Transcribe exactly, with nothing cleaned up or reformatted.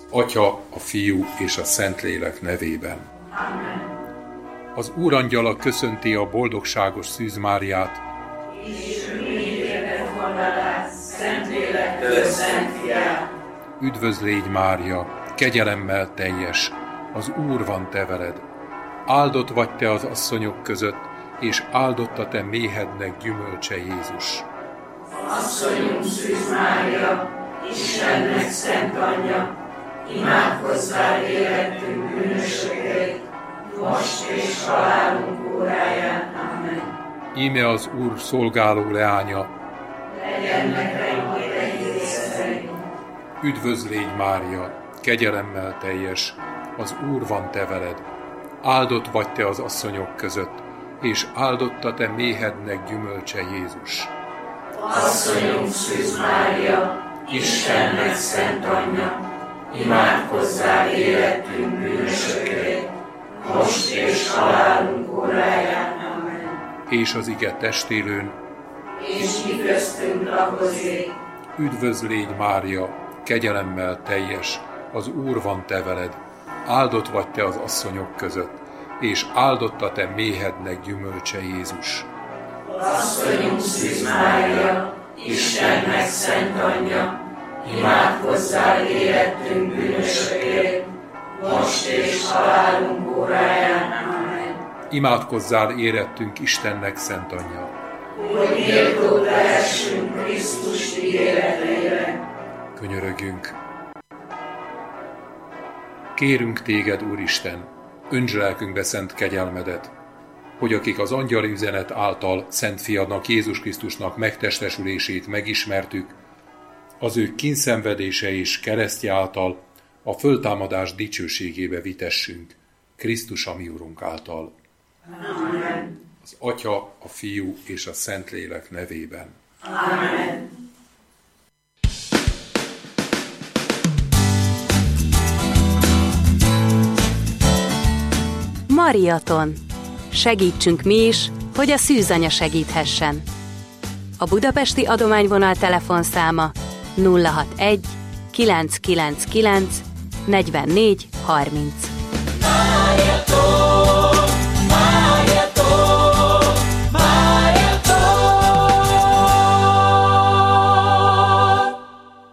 Atya, a Fiú és a Szentlélek nevében. Amen. Az Úrangyala köszönti a boldogságos Szűz Máriát. Isten mindéket fogadás, Szentlélektől Szent Fiát. Üdvözl légy, Mária, kegyelemmel teljes, az Úr van te veled. Áldott vagy te az asszonyok között, és áldott a te méhednek gyümölcse Jézus. Asszonyunk Szűz Mária, Istennek szent anyja, imádkozzál érettünk bűnösökért, most és halálunk óráján. Amen. Íme az Úr szolgáló leánya, legyen nekünk egészen. Üdvözl légy, Mária, kegyelemmel teljes, az Úr van te veled. Áldott vagy te az asszonyok között, és áldott a te méhednek gyümölcse Jézus. Asszonyunk Szűz Mária, Istennek szent anyja, imádkozzál érettünk bűnösökért, most és halálunk óráján. Amen. És az ige testélőn, És mi köztünk lakozik. Üdvözl légy, Mária, kegyelemmel teljes, az Úr van te veled. Áldott vagy te az asszonyok között, és áldott a te méhednek gyümölcse Jézus. Asszonyunk Szűz Mária, Istennek szent anyja, imádkozzál érettünk bűnösökért, most és halálunk óráján. Amen. Imádkozzál érettünk Istennek szent anyja, hogy méltó lehessünk Krisztus ígéretére. Könyörögjünk. Kérünk téged, Úristen, öntsd lelkünkbe szent kegyelmedet, hogy akik az angyali üzenet által Szent Fiadnak, Jézus Krisztusnak megtestesülését megismertük, az ő kínszenvedése és keresztje által a föltámadás dicsőségébe vitessünk, Krisztus a mi Urunk által. Amen. Az Atya, a Fiú és a Szentlélek nevében. Amen. Mariaton. Segítsünk mi is, hogy a szűzanya segíthessen. A budapesti adományvonal telefonszáma nulla hatvanegy kilencszázkilencvenkilenc negyvennégy harminc.